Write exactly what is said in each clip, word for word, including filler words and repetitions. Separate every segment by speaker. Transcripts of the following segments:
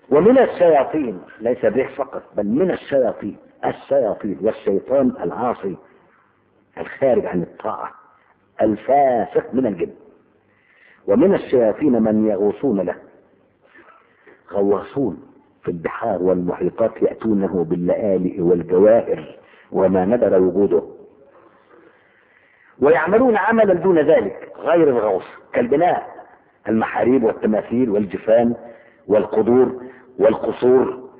Speaker 1: ومن الشياطين، ليس به فقط بل من الشياطين، الشياطين والشيطان العاصي الخارج عن الطاعة الفاسق من الجن. ومن الشياطين من يغوصون له، غواصون في البحار والمحيطات يأتونه باللآلئ والجواهر وما ندر وجوده، ويعملون عملا دون ذلك غير الغوص كالبناء، المحاريب والتماثيل والجفان والقدور والقصور.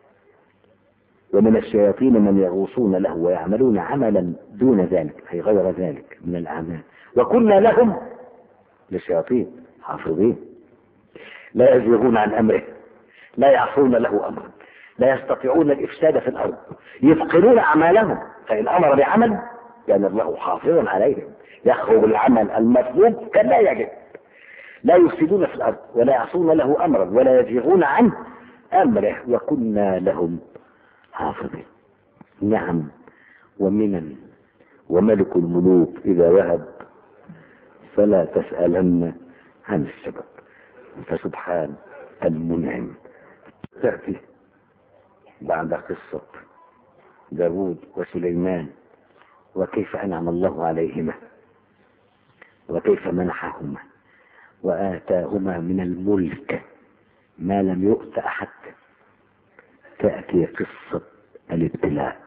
Speaker 1: ومن الشياطين من يغوصون له ويعملون عملا دون ذلك أي غير ذلك من الأعمال، وكنا لهم للشياطين حافظين لا يزيغون عن أمره، لا يعصون له أمرا، لا يستطيعون الإفساد في الأرض، يفقدون أعمالهم، فإن أمر بعمل كان الله حافظا عليهم، يخرج العمل المطلوب كان لا يجب، لا يفسدون في الأرض ولا يعصون له أمرا ولا يزيغون عن أمره، وكنا لهم حافظين. نعم، ومنا وملك الملوك إذا وهب فلا تسألن عن السبب، فسبحان المنعم. تأتي بعد قصة داود وسليمان وكيف أنعم الله عليهما وكيف منحهما وآتاهما من الملك ما لم يؤت أحد. تأتي قصة الابتلاء،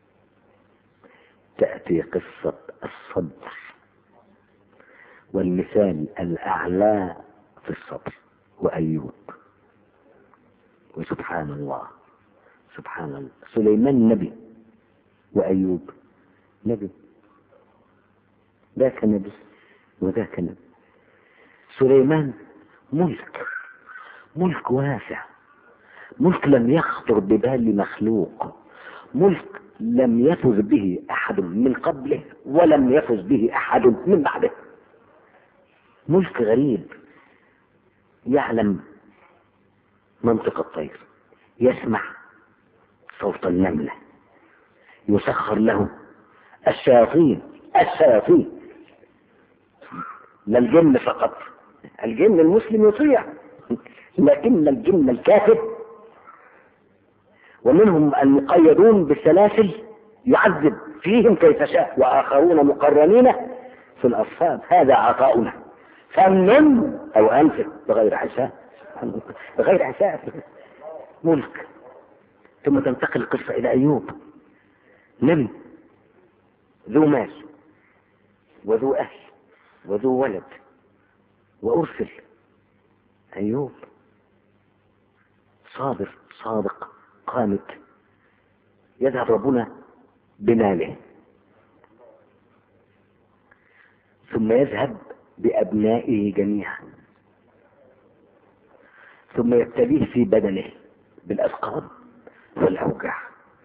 Speaker 1: تأتي قصة الصبر والمثال الأعلى في الصبر وأيوب. وسبحان الله سبحان الله، سليمان نبي وأيوب نبي، ذاك نبي وذاك نبي. سليمان ملك، ملك واسع، ملك لم يخطر ببال مخلوق، ملك لم يفز به أحد من قبله ولم يفز به أحد من بعده، ملك غريب، يعلم منطق الطير، يسمع صوت النملة، يسخر له الشياطين الشياطين لا الجن فقط، الجن المسلم يطيع، لكن الجن الكافر ومنهم المقيدون بالسلاسل يعذب فيهم كيف شاء، وآخرون مقرنين في الأصفاد. هذا عطاؤنا فمن أو أنفق بغير حساب، بغير حساب. ملك. ثم تنتقل القصة إلى أيوب، نبي ذو مال وذو أهل وذو ولد وأرسل. أيوب صابر صادق قانت، يذهب ربنا بماله ثم يذهب بأبنائه جميعا، ثم يبتليه في بدنه بالأسقام والأوجاع.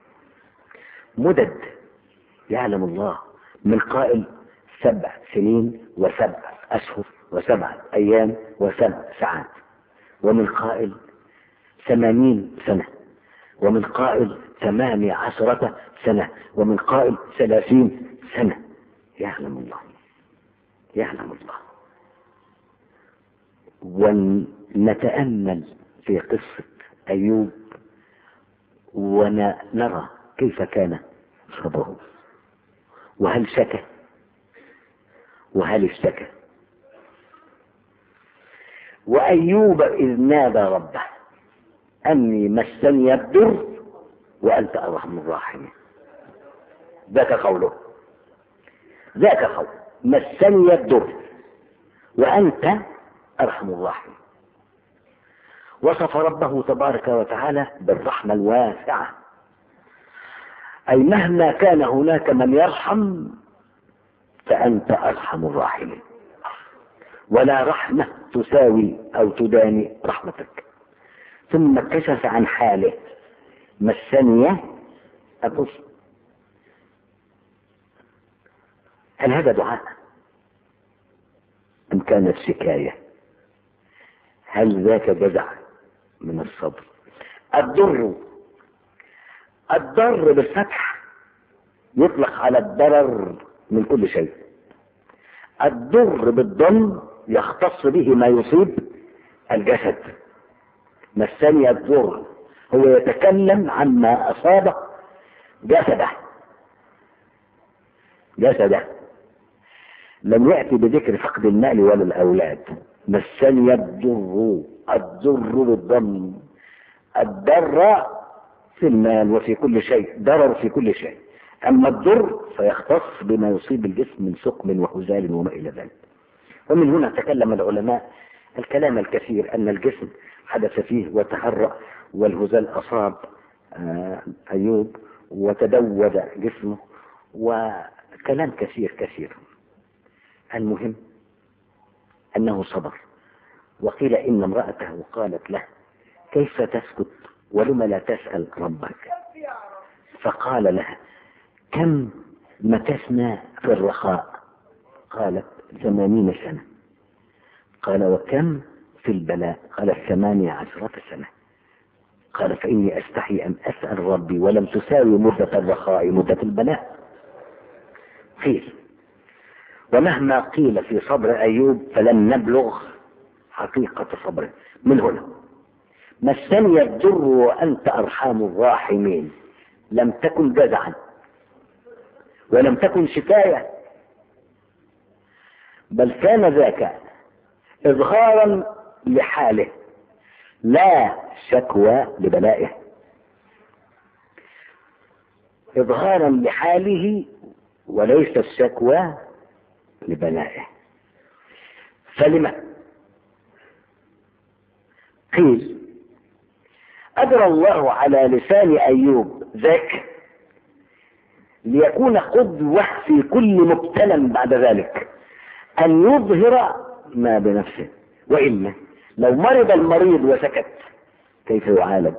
Speaker 1: مدد يعلم الله، من قائل سبع سنين وسبع أشهر وسبع أيام وسبع ساعات، ومن قائل ثمانين سنة، ومن قائل ثمانية عشرة سنة، ومن قائل ثلاثين سنة. يعلم الله يعلم الله. ونتأمل في قصة أيوب ونرى كيف كان صبره، وهل شكى وهل اشتكى. وأيوب إذ نادى ربه أني مسني الضر وأنت أرحم الراحمين. ذاك قوله، ذاك قول مسني الضر وأنت أرحم الراحمين. وصف ربه تبارك وتعالى بالرحمة الواسعة، أي مهما كان هناك من يرحم فأنت أرحم الراحمين، ولا رحمة تساوي أو تداني رحمتك. ثم كشف عن حاله، مسني الضر. هل هذا دعاء أم كانت شكاية؟ هل ذاك جزع من الصبر؟ الضر الضر بالفتح يطلق على الضرر من كل شيء. الضر بالضم يختص به ما يصيب الجسد مسني الضر، هو يتكلم عما أصاب جسده جسده لم يأتي بذكر فقد المال ولا الأولاد. مسني الضر، الضر بالضم، الضر في المال وفي كل شيء، ضرر في كل شيء. أما الضر فيختص بما يصيب الجسم من سقم وهزال وما إلى ذلك. ومن هنا تكلم العلماء الكلام الكثير أن الجسم حدث فيه وتهرأ، والهزال أصاب أيوب وتدود جسمه، وكلام كثير كثير. المهم أنه صبر. وقيل إن امرأته قالت له كيف تسكت ولم لا تسأل ربك؟ فقال لها كم مكثنا في الرخاء؟ قالت ثمانين سنة. قال وكم في البلاء؟ قالت ثمانية عشرة سنة. قال فإني أستحي أن أسأل ربي ولم تساوي مدة الرخاء مدة البلاء. قيل ومهما قيل في صبر أيوب فلن نبلغ حقيقة صبره. من هنا مسني الضر وأنت أرحم الراحمين لم تكن جزعا ولم تكن شكاية، بل كان ذاك إظهارا لحاله لا شكوى لبلائه، إظهارا لحاله وليس الشكوى لبلائه. فلما قيل أجرى الله على لسان أيوب ذاك ليكون قدوة في كل مبتلى بعد ذلك أن يظهر ما بنفسه، وإلا لو مرض المريض وسكت كيف يعالج؟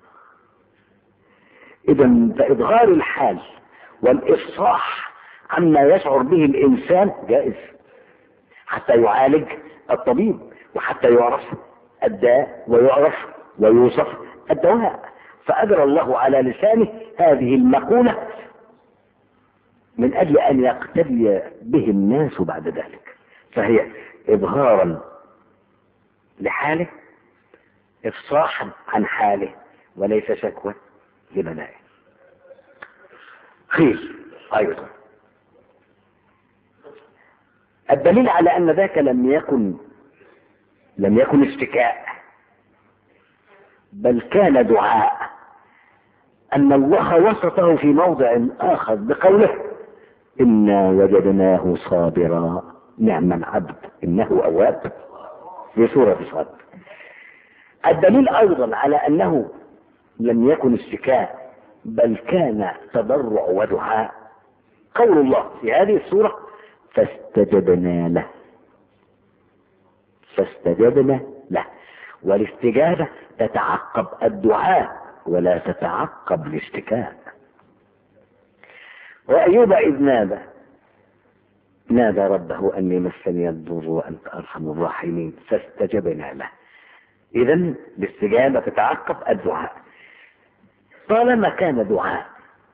Speaker 1: إذن فإظهار الحال والإفصاح عما يشعر به الإنسان جائز حتى يعالج الطبيب، وحتى يعرف الداء ويعرف ويوصف الدواء. فأجرى الله على لسانه هذه المقولة من أجل أن يقتدي به الناس بعد ذلك، فهي إظهارا لحاله، إفصاحا عن حاله، وليس شكوى لبلائه. قيل أيضا الدليل على أن ذاك لم يكن لم يكن اشتكاء بل كان دعاء، أن الله وصفه في موضع آخر بقوله إنا وجدناه صابرا نعم العبد إنه أواب في سورة صاد. الدليل أيضا على أنه لم يكن اشتكاء بل كان تضرع ودعاء قول الله في هذه السورة فاستجبنا له. فاستجبنا له، والاستجابة تتعقب الدعاء ولا تتعقب الاشتكاء. وأيوب إذ نادى نادى ربه أني مسني الضر وأنت أرحم الراحمين فاستجبنا له. إذن الاستجابة تتعقب الدعاء. طالما كان دعاء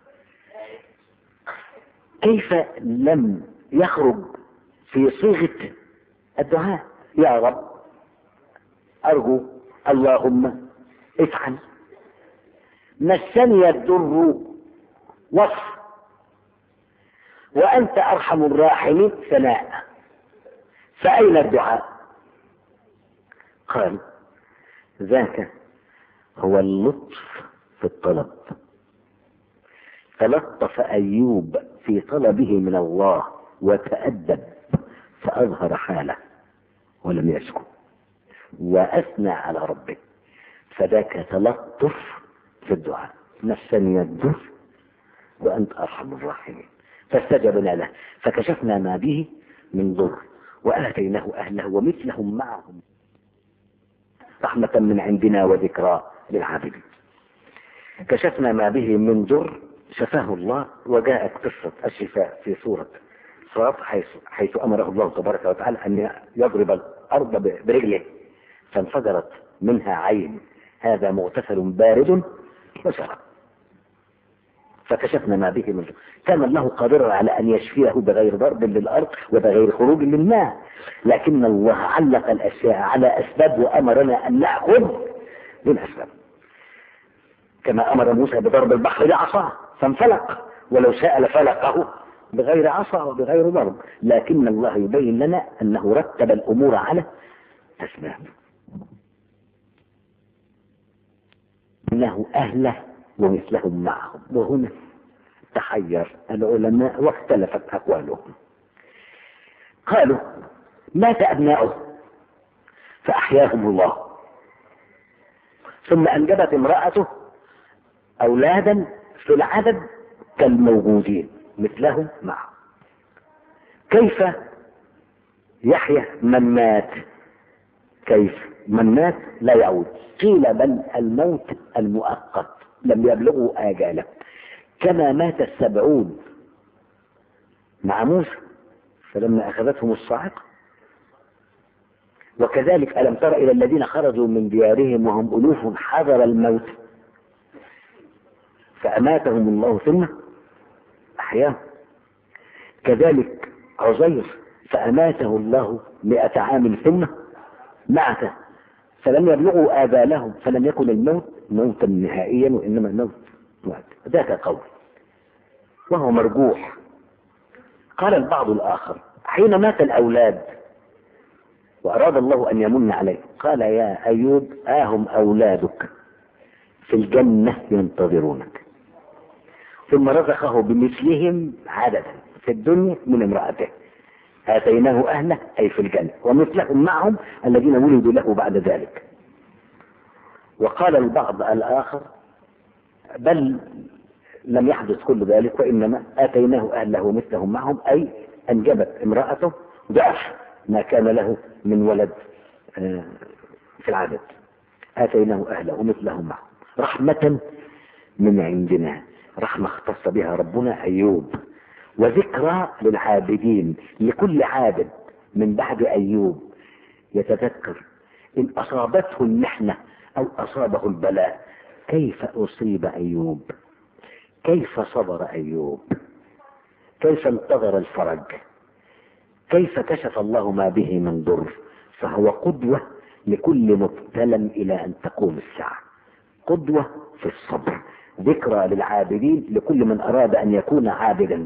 Speaker 1: كيف لم يخرج في صيغة الدعاء يا رب أرجو اللهم افعل؟ مسني الضر وصف، وأنت أرحم الراحمين ثناء، فأين الدعاء؟ قال ذاك هو اللطف في الطلب. تلطف أيوب في طلبه من الله وتأدب فأظهر حاله ولم يسكت وأثنى على ربه، فذاك تلطف في الدعاء. مسني الضر وأنت أرحم الراحمين فاستجبنا له فكشفنا ما به من ضر وآتيناه أهله ومثلهم معهم رحمة من عندنا وذكرى للعابدين. كشفنا ما به من ضر شفاه الله، وجاءت قصة الشفاء في سورة صاد حيث, حيث أمره الله تبارك وتعالى أن يضرب الأرض برجله فانفجرت منها عين هذا مغتسل بارد وشراب، فكشفنا ما به من ضر. كان الله قادرا على أن يشفيه بغير ضرب للأرض وبغير خروج للماء، لكن الله علق الأشياء على أسباب وأمرنا أن نأخذ دون أسباب. كما أمر موسى بضرب البحر بعصاه فانفلق، ولو شاء لفلقه بغير عصا وبغير ضرب، لكن الله يبين لنا أنه رتب الأمور على أسباب. إنه أهله ومثلهم معهم. وهنا تحير العلماء واختلفت أقوالهم. قالوا مات أبناؤه فأحياهم الله، ثم أنجبت امرأته أولادا في العدد كالموجودين مثلهم معه. كيف يحيى من مات؟ كيف من مات لا يعود؟ قيل بل الموت المؤقت لم يبلغوا آجاله، كما مات السبعون مع موسى فلما أخذتهم الصاعقة. وكذلك ألم تر إلى الذين خرجوا من ديارهم وهم ألوف حذر الموت فأماتهم الله ثم أحياهم. كذلك عزير فأماته الله مئة عام ثم بعثه فلم يبلغوا آبالهم، فلم يكن الموت موتا نهائيا وإنما الموت موت. ذاك قول وهو مرجوح. قال البعض الآخر حين مات الأولاد وأراد الله أن يمن عليه قال يا أيوب آهم أولادك في الجنة ينتظرونك، ثم رزقه بمثلهم عددا في الدنيا من امرأته آتيناه أهله أي في الجنة ومثلهم معهم الذين ولدوا له بعد ذلك. وقال البعض الآخر بل لم يحدث كل ذلك، وإنما آتيناه أهله ومثلهم معهم أي أنجبت امرأته ضعف ما كان له من ولد في العدد. آتيناه أهله ومثلهم معهم رحمة من عندنا، رحمة اختص بها ربنا أيوب، وذكرى للعابدين. لكل عابد من بعد أيوب يتذكر إن أصابته المحنة أو أصابه البلاء كيف أصيب أيوب، كيف صبر أيوب، كيف انتظر الفرج، كيف كشف الله ما به من ضر. فهو قدوة لكل مبتلى إلى أن تقوم الساعة، قدوة في الصبر، ذكرى للعابدين لكل من أراد أن يكون عابدا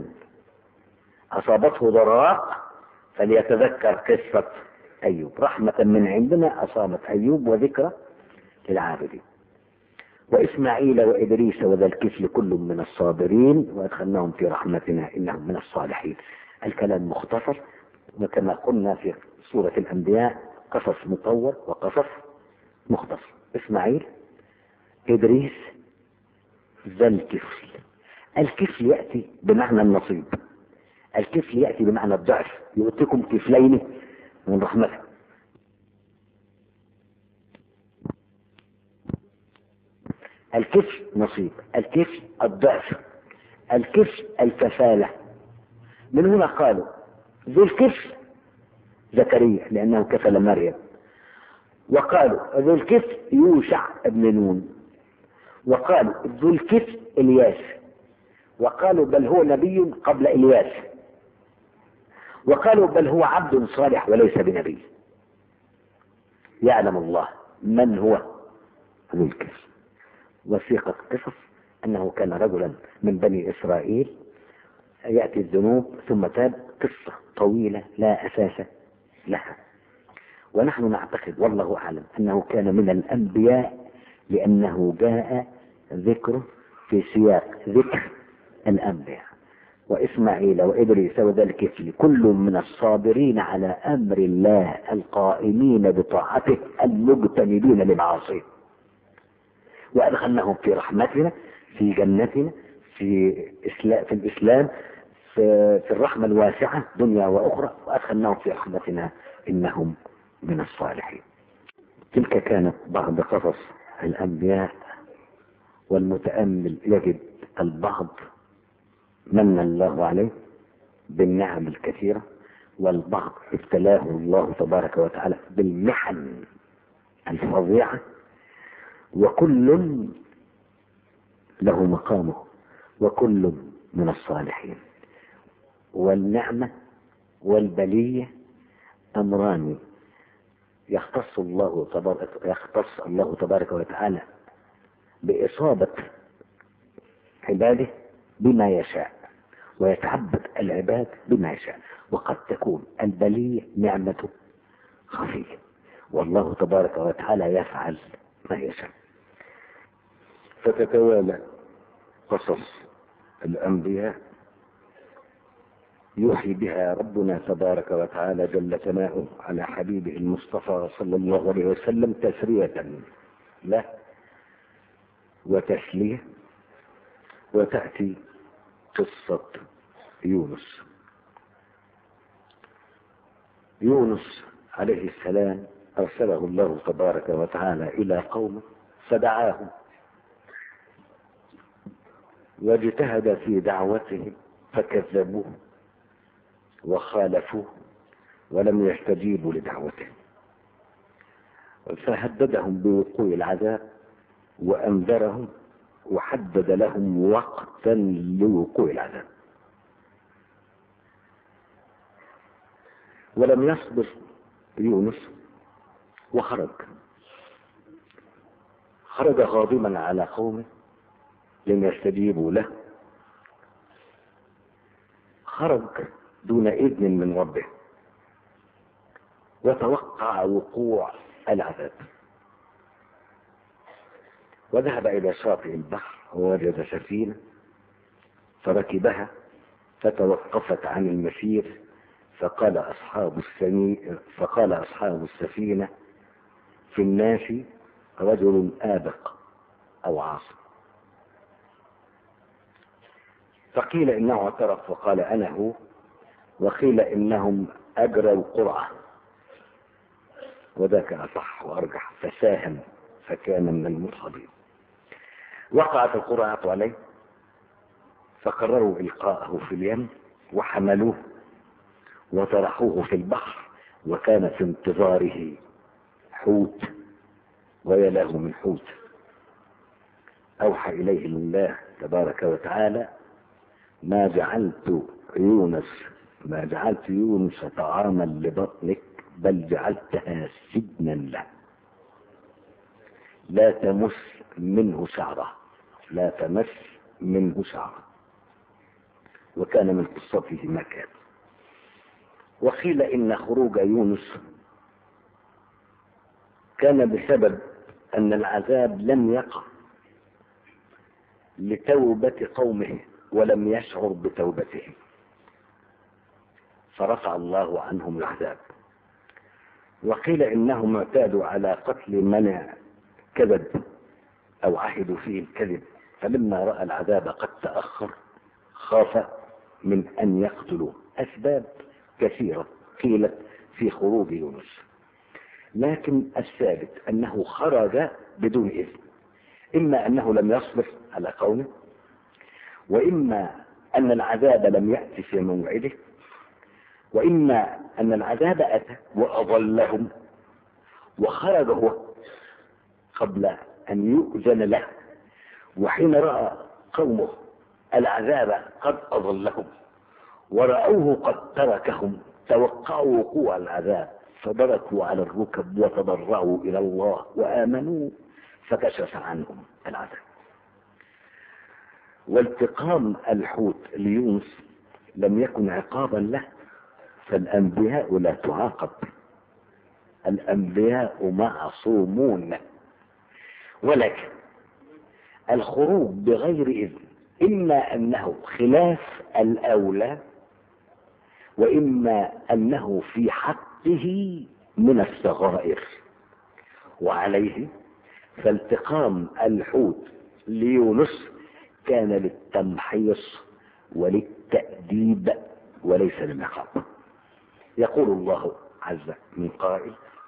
Speaker 1: أصابته ضراء فليتذكر قصة أيوب. رحمة من عندنا أصابت أيوب وذكرى للعابدين. وإسماعيل وإدريس وذا الكفل كل من الصابرين وأدخلناهم في رحمتنا إنهم من الصالحين. الكلام مختصر، وكما قلنا في سورة الأنبياء قصص مطول وقصص مختصر. إسماعيل إدريس ذا الكفل. الكفل يأتي بمعنى النصيب، الكفل يأتي بمعنى الضعف، يؤتكم كفلين من رحمته. الكفل نصيب، الكفل الضعف، الكفل الكفالة. من هنا قالوا ذو الكفل زكريا لأنه كفل مريم، وقالوا ذو الكفل يوشع ابن نون، وقالوا ذو الكفل إلياس، وقالوا بل هو نبي قبل إلياس، وقالوا بل هو عبد صالح وليس بنبي. يعلم الله من هو ذو الكفل. وثيقة قصص أنه كان رجلا من بني إسرائيل يأتي الذنوب ثم تاب، قصة طويلة لا أساس لها. ونحن نعتقد والله أعلم أنه كان من الأنبياء لأنه جاء ذكره في سياق ذكر الأنبياء. وإسماعيل وإدريس وذا الكفل كل من الصابرين على أمر الله القائمين بطاعته المجتنبين لمعاصيه، وأدخلناهم في رحمتنا في جنتنا في, إسلام في الإسلام في, في الرحمة الواسعة دنيا وأخرى، وأدخلناهم في رحمتنا إنهم من الصالحين. تلك كانت بعض قصص الأنبياء، والمتأمل يجد البعض من الله عليه بالنعم الكثيرة، والبعض ابتلاه الله تبارك وتعالى بالمحن الفظيعة، وكل له مقامه وكل من الصالحين. والنعمة والبلية أمران يختص الله تبارك يختص الله تبارك وتعالى بإصابة عباده بما يشاء، ويتعبد العباد بما يشاء، وقد تكون البلية نعمة خفية، والله تبارك وتعالى يفعل ما يشاء. فتتوالى قصص الأنبياء يوحي بها ربنا تبارك وتعالى جل ثناؤه على حبيبه المصطفى صلى الله عليه وسلم تسرية له وتسلية. وتأتي قصة يونس. يونس عليه السلام أرسله الله تبارك وتعالى إلى قومه فدعاهم واجتهد في دعوته فكذبوه وخالفوه ولم يستجيبوا لدعوته، فهددهم بوقوع العذاب وأنذرهم وحدد لهم وقتا لوقوع العذاب، ولم يصبر يونس وخرج خرج غاضبا على قومه لم يستجيبوا له، خرج دون إذن من ربه وتوقع وقوع العذاب، وذهب إلى شاطئ البحر ووجد سفينة فركبها فتوقفت عن المسير، فقال أصحاب السفينة فقال أصحاب السفينة في الناس رجل آبق أو عاصم، فقيل إنه اعترف وقال أنا هو، وقيل إنهم أجروا القرعة وذاك أصح وأرجح، فساهم فكان من المدحضين. وقعت القرعة عليه فقرروا إلقاءه في اليم وحملوه وطرحوه في البحر، وكان في انتظاره حوت ويلاه من حوت. أوحى إليه الله تبارك وتعالى ما جعلت يونس ما جعلت يونس طعاما لبطنك بل جعلتها سجنا له لا تمس منه شعره لا تمس منه شعره وكان من قصته ما كان. وقيل إن خروج يونس كان بسبب أن العذاب لم يقع لتوبة قومه ولم يشعر بتوبتهم، فرفع الله عنهم العذاب. وقيل إنهم اعتادوا على قتل من كذب أو عهدوا فيه الكذب، فلما رأى العذاب قد تأخر خاف من أن يقتلوا. أسباب كثيرة قيلت في خروج يونس، لكن الثابت أنه خرج بدون إذن، إما أنه لم يصبر على قومه، وإما أن العذاب لم يأتي في موعده، وإما أن العذاب أتى وأضلهم وخرج هو قبل أن يؤذن له، وحين رأى قومه العذاب قد أضلهم ورأوه قد تركهم توقعوا وقوع العذاب فبركوا على الركب وتضرعوا إلى الله وآمنوا فكشف عنهم العذاب. والتقام الحوت ليونس لم يكن عقابا له، فالأنبياء لا تعاقب، الأنبياء معصومون، ولكن الخروج بغير إذن إما أنه خلاف الأولى وإما أنه في حقه من الصغائر، وعليه فالتقام الحوت ليونس كان للتمحيص وللتأديب وليس للعقاب. يقول الله عز من قائل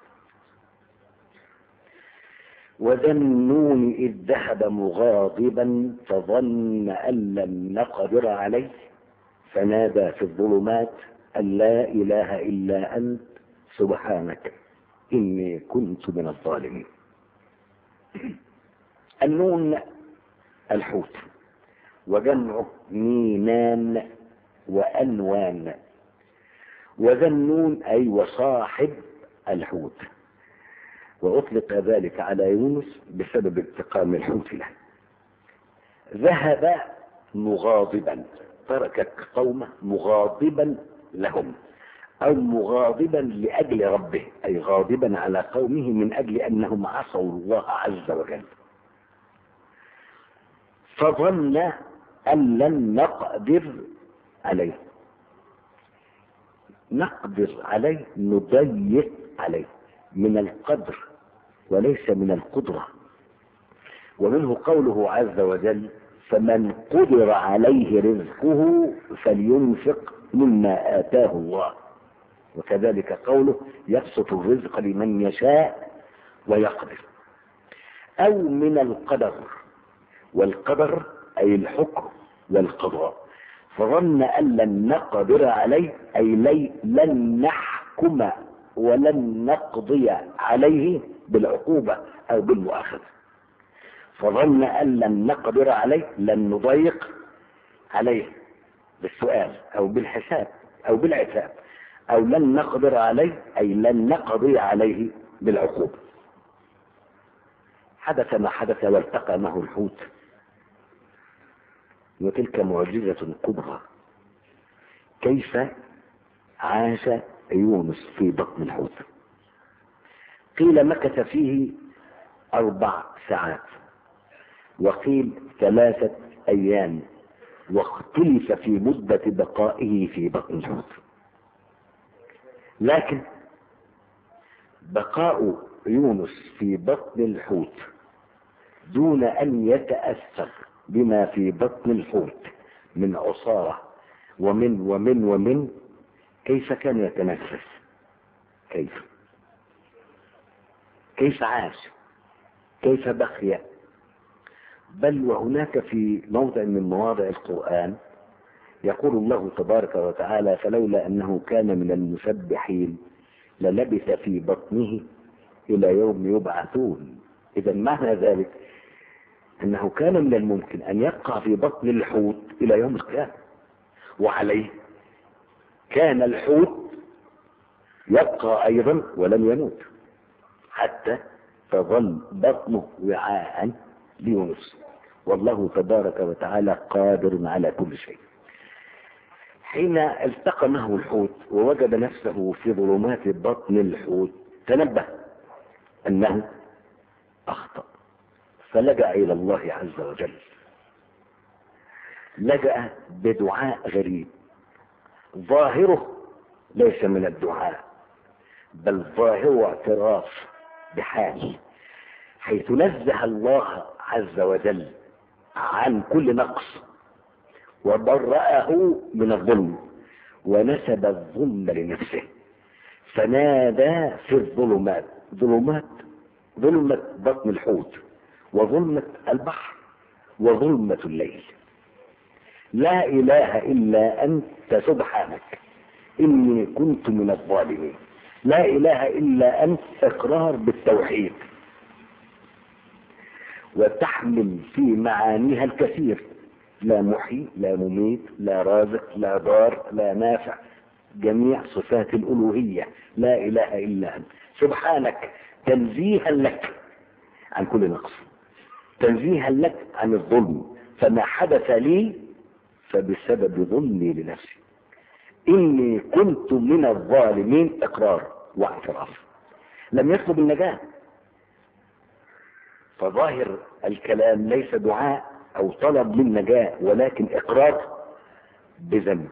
Speaker 1: وذا النون إذ ذهب مغاضبا فظن أن لم نقدر عليه فنادى في الظلمات أن لا إله إلا أنت سبحانك إني كنت من الظالمين. النون الحوت وجمعه نينان وأنوان، وذا النون أي وصاحب الحوت، وأطلق ذلك على يونس بسبب انتقام الحوت له. ذهب مغاضبا، ترك قومه مغاضبا لهم، أو مغاضبا لأجل ربه، أي غاضبا على قومه من أجل أنهم عصوا الله عز وجل. فظن أن لن نقدر عليه. نقدر عليه نضيق عليه، من القدر وليس من القدرة. ومنه قوله عز وجل: فمن قدر عليه رزقه فلينفق مما آتاه الله. وكذلك قوله: يبسط الرزق لمن يشاء ويقدر. أو من القدر، والقدر أي الحكم والقضاء. فظن أن لن نقدر عليه، أي لي لن نحكم ولن نقضي عليه بالعقوبة أو بالمؤاخذة. فظن أن لن نقدر عليه، لن نضيق عليه بالسؤال أو بالحساب أو بالعتاب، أو لن نقدر عليه أي لن نقضي عليه بالعقوبة. حدث ما حدث والتقى معه الحوت، وتلك معجزة كبرى. كيف عاش يونس في بطن الحوت؟ قيل مكث فيه أربع ساعات، وقيل ثلاثة أيام، واختلف في مدة بقائه في بطن الحوت. لكن بقاء يونس في بطن الحوت دون أن يتأثر بما في بطن الحوت من عصارة ومن ومن ومن كيف كان يتنفس؟ كيف كيف عاش؟ كيف بقي؟ بل وهناك في موضع من مواضع القرآن يقول الله تبارك وتعالى: فلولا أنه كان من المسبحين للبث في بطنه إلى يوم يبعثون. إذا معنى ذلك أنه كان من الممكن أن يبقى في بطن الحوت إلى يوم القيامة، وعليه كان الحوت يبقى أيضا ولم يموت حتى تظل بطنه وعاء ليونس. والله تبارك وتعالى قادر على كل شيء. حين التقى معه الحوت ووجد نفسه في ظلمات بطن الحوت تنبه أنه أخطأ، فلجأ إلى الله عز وجل. لجأ بدعاء غريب ظاهره ليس من الدعاء، بل ظاهره اعتراف بحال، حيث نزه الله عز وجل عن كل نقص وبرأه من الظلم، ونسب الظلم لنفسه، فنادى في الظلمات، ظلمات ظلمة بطن الحوت وظلمة البحر وظلمة الليل: لا إله إلا أنت سبحانك إني كنت من الظالمين. لا إله إلا أنت إقرار بالتوحيد، وتحمل في معانيها الكثير: لا محيي، لا مميت، لا رازق، لا ضار، لا نافع، جميع صفات الألوهية. لا إله إلا أنت سبحانك، تنزيها لك عن كل نقص، تنزيها لك عن الظلم، فما حدث لي فبسبب ظلمي لنفسي. إني كنت من الظالمين، إقرار واعتراف. لم يطلب النجاة، فظاهر الكلام ليس دعاء أو طلب للنجاة، ولكن إقرار بذنب.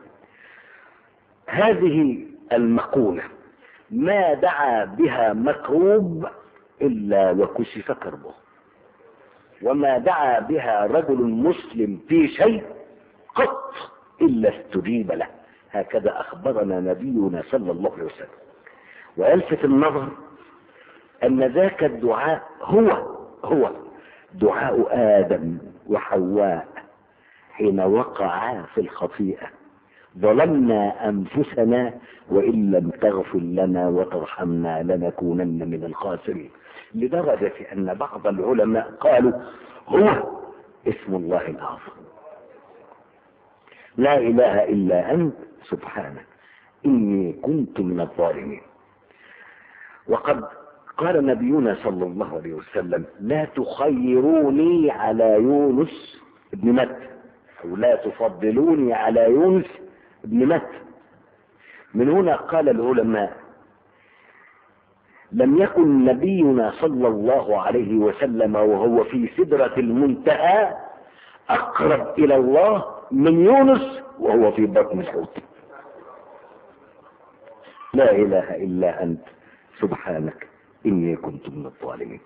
Speaker 1: هذه المقولة ما دعا بها مكروب إلا وكشف كربه، وما دعا بها رجل مسلم في شيء قط إلا استجيب له. هكذا أخبرنا نبينا صلى الله عليه وسلم. ويلفت النظر أن ذاك الدعاء هو هو دعاء آدم وحواء حين وقعا في الخطيئة: ظلمنا أنفسنا وإن لم تغفر لنا وترحمنا لنكونن من الخاسرين. لدرجة أن بعض العلماء قالوا هو اسم الله الأعظم: لا إله إلا أنت سبحانك إني كنت من الظالمين. وقد قال نبينا صلى الله عليه وسلم: لا تخيروني على يونس ابن متى، أو لا تفضلوني على يونس ابن متى. من هنا قال العلماء: لم يكن نبينا صلى الله عليه وسلم وهو في سدرة المنتهى أقرب إلى الله من يونس وهو في بطن الحوت. لا إله إلا أنت سبحانك إني كنت من الظالمين.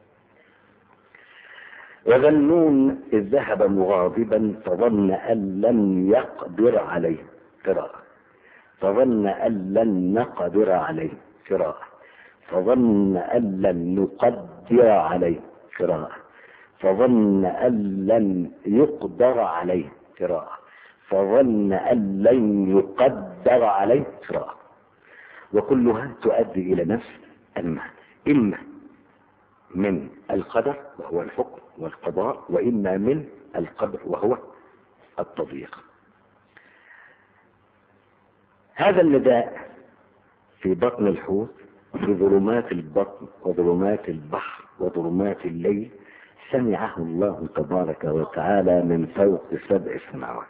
Speaker 1: وذا النون إذ ذهب مغاضبا فظن أن لن يقدر عليه قراءة، فظن أن لن نقدر عليه قراءة، فظن أن لن نقدر عليه قراءة، فظن أن لن يقدر عليه قراءة، فظن أن لن يقدر عليه قراءة. وكلها تؤدي إلى نفس المعنى، إما من القدر وهو الحكم والقضاء، وإما من القدر وهو التضييق. هذا النداء في بطن الحوت، في ظلمات البطن وظلمات البحر وظلمات الليل، سمعه الله تبارك وتعالى من فوق سبع سماوات.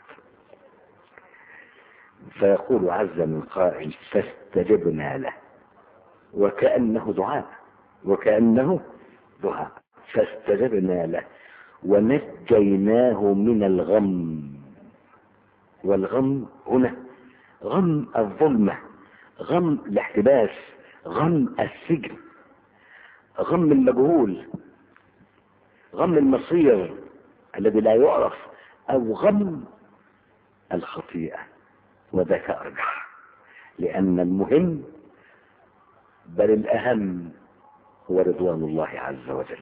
Speaker 1: فيقول عز من قائل: فاستجبنا له، وكأنه دعاء، وكأنه دعاء. فاستجبنا له ونجيناه من الغم. والغم هنا غم الظلمة، غم الاحتباس، غم السجن، غم المجهول، غم المصير الذي لا يعرف، أو غم الخطيئة. وذاك أرجح، لأن المهم بل الأهم هو رضوان الله عز وجل.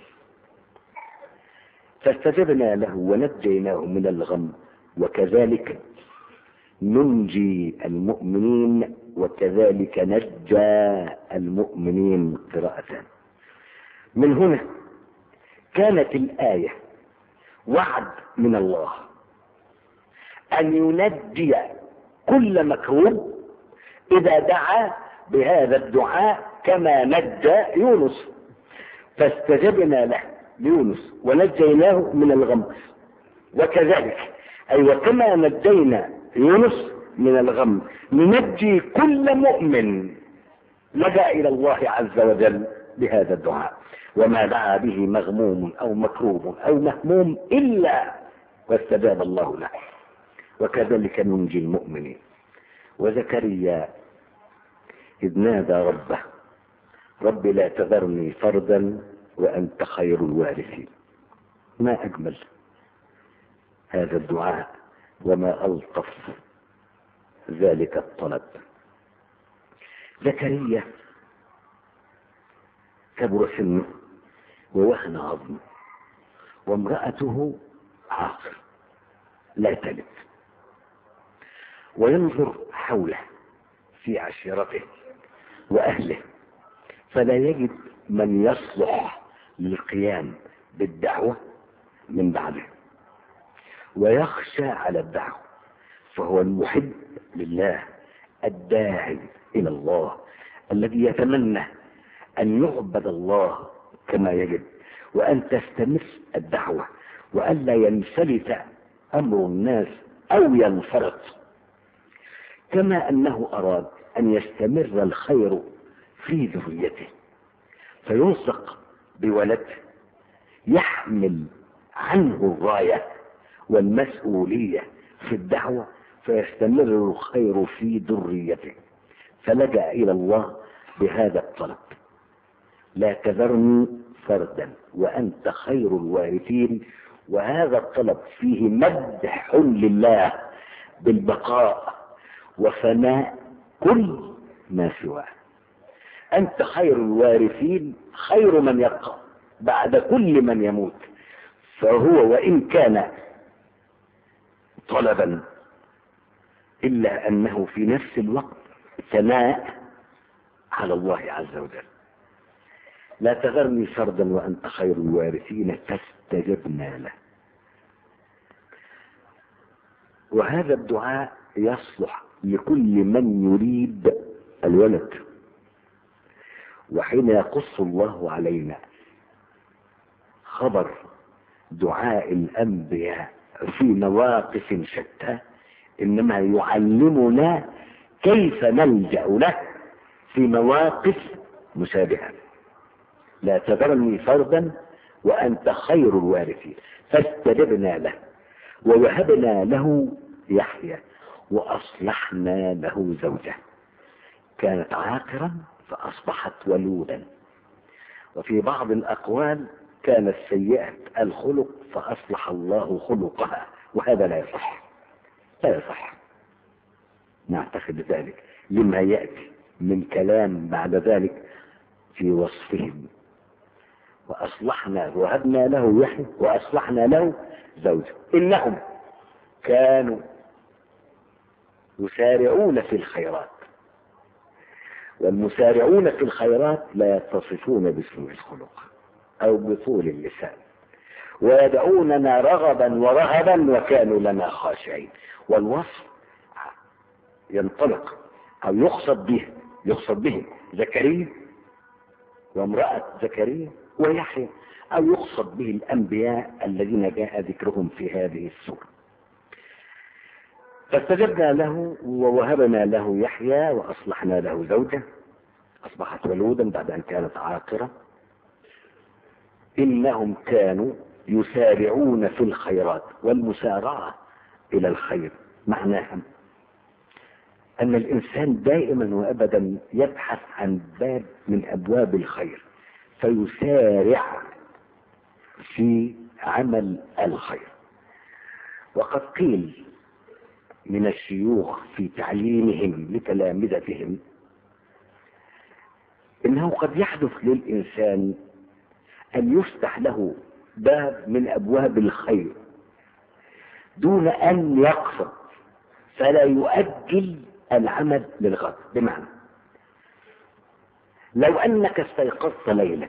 Speaker 1: فاستجبنا له ونجيناه من الغم، وكذلك ننجي المؤمنين، وكذلك نجى المؤمنين قراءة. من هنا كانت الآية وعد من الله أن ينجي كل مكروب إذا دعا بهذا الدعاء كما نجى يونس. فاستجبنا له ليونس ونجيناه من الغم، وكذلك أي وكما نجينا يونس من الغم ننجي كل مؤمن لجأ إلى الله عز وجل بهذا الدعاء. وما دعا به مغموم أو مكروب أو مهموم إلا واستجاب الله له، وكذلك ننجي المؤمنين. وزكريا إذ نادى ربه: رب لا تذرني فردا وأنت خير الوارثين. ما أجمل هذا الدعاء، وما ألطف ذلك الطلب. زكريا كبر سنه ووهن عظمه، وامرأته عاقر لا تلد، وينظر حوله في عشيرته وأهله فلا يجد من يصلح للقيام بالدعوة من بعده، ويخشى على الدعوة، فهو المحب لله الداعي إلى الله الذي يتمنى أن يعبد الله كما يجب، وأن تستمر الدعوة، وأن لا ينفلت أمر الناس أو ينفرط. كما أنه أراد أن يستمر الخير في ذريته، فيرزق بولد يحمل عنه الراية والمسؤولية في الدعوة، فيستمر الخير في ذريته. فلجأ إلى الله بهذا الطلب: لا تذرني فردا وأنت خير الوارثين. وهذا الطلب فيه مدح لله بالبقاء وفناء كل ما سواه. أنت خير الوارثين، خير من يبقى بعد كل من يموت. فهو وإن كان طلبا إلا أنه في نفس الوقت ثناء على الله عز وجل. لا تذرني فردا وأنت خير الوارثين فاستجبنا له. وهذا الدعاء يصلح لكل من يريد الولد، وحين يقص الله علينا خبر دعاء الأنبياء في مواقف شتى إنما يعلمنا كيف نلجأ له في مواقف مشابهة. لا تذرني فردا وأنت خير الوارثين، فاستجبنا له ووهبنا له يحيى وأصلحنا له زوجه كانت عاقرا فأصبحت ولودا. وفي بعض الأقوال كانت سيئة الخلق فأصلح الله خلقها، وهذا لا يصح لا يصح نعتقد ذلك لما يأتي من كلام بعد ذلك في وصفهم. وأصلحنا وهبنا له يحيى وأصلحنا له زوجه إنهم كانوا يسارعون في الخيرات، والمسارعون في الخيرات لا يتصفون بسوء الخلق أو بطول اللسان، ويدعوننا رغبا ورهبا وكانوا لنا خاشعين. والوصف ينطلق أو يقصد به يقصد به زكريا وامرأة زكريا ويحيى، أو يقصد به الأنبياء الذين جاء ذكرهم في هذه السورة. فاستجبنا له ووهبنا له يحيى وأصلحنا له زوجه أصبحت ولودا بعد أن كانت عاقرة. إنهم كانوا يسارعون في الخيرات، والمسارعة إلى الخير معناها أن الإنسان دائما وأبدا يبحث عن باب من أبواب الخير فيسارع في عمل الخير. وقد قيل من الشيوخ في تعليمهم لتلامذتهم إنه قد يحدث للإنسان أن يفتح له باب من أبواب الخير دون أن يقصد فلا يؤجل العمل للغد. بمعنى لو أنك استيقظت ليلا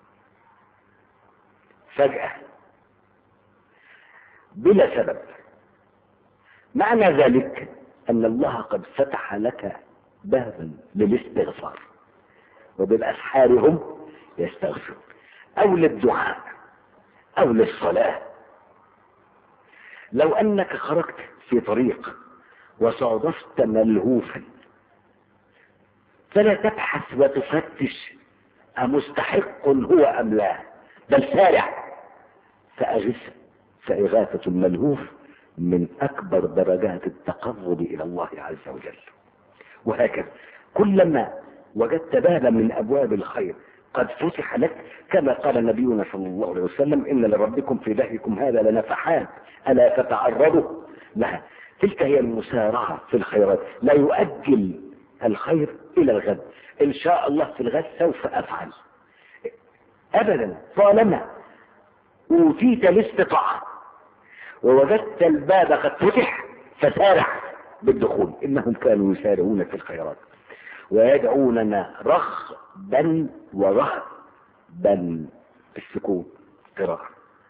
Speaker 1: فجأة بلا سبب، معنى ذلك أن الله قد فتح لك بابا للاستغفار، وبالأسحار هم يستغفرون، أو للدعاء أو للصلاة. لو أنك خرجت في طريق وصادفت ملهوفا فلا تبحث وتفتش أمستحق هو أم لا، بل سارع فأغث، فإغاثة الملهوف من أكبر درجات التقرب إلى الله عز وجل. وهكذا كلما وجدت بابا من أبواب الخير قد فتح لك، كما قال نبينا صلى الله عليه وسلم إن لربكم في دهركم هذا لنفحات ألا تتعرضوا لها. تلك هي المسارعة في الخيرات، لا يؤجل الخير إلى الغد. إن شاء الله في الغد سوف أفعل أبدا، طالما أوتيت الاستطاعة ووجدت الباب قد فتح فسارع بالدخول. إنهم كانوا يسارعون في الخيرات ويدعوننا رغبا ورهبا بالسكون قراءة،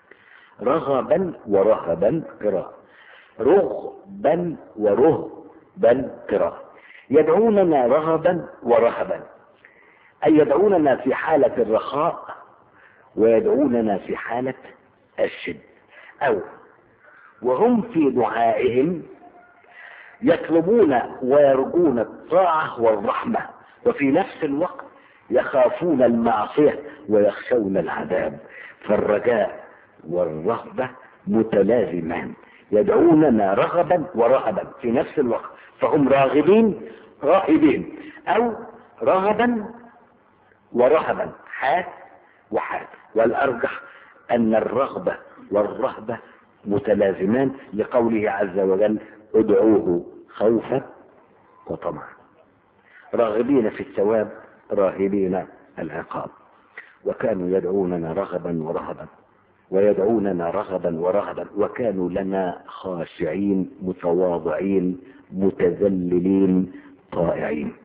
Speaker 1: رغبا ورهبا قراءة، رغبا ورهبا قراءة. يدعوننا رغبا ورهبا أي يدعوننا في حالة الرخاء ويدعوننا في حالة الشد، أو وهم في دعائهم يطلبون ويرجون الطاعة والرحمة وفي نفس الوقت يخافون المعصية ويخشون العذاب، فالرجاء والرهبة متلازمان. يدعوننا رغبا ورهبا في نفس الوقت، فهم راغبين راهبين، أو رغبا ورهبا حال وحال. والأرجح أن الرغبة والرهبة متلازمان لقوله عز وجل ادعوه خوفا وطمعا، راغبين في الثواب راهبين العقاب. وكانوا يدعوننا رغبا ورهبا ويدعوننا رغبا ورهبا وكانوا لنا خاشعين متواضعين متذللين طائعين.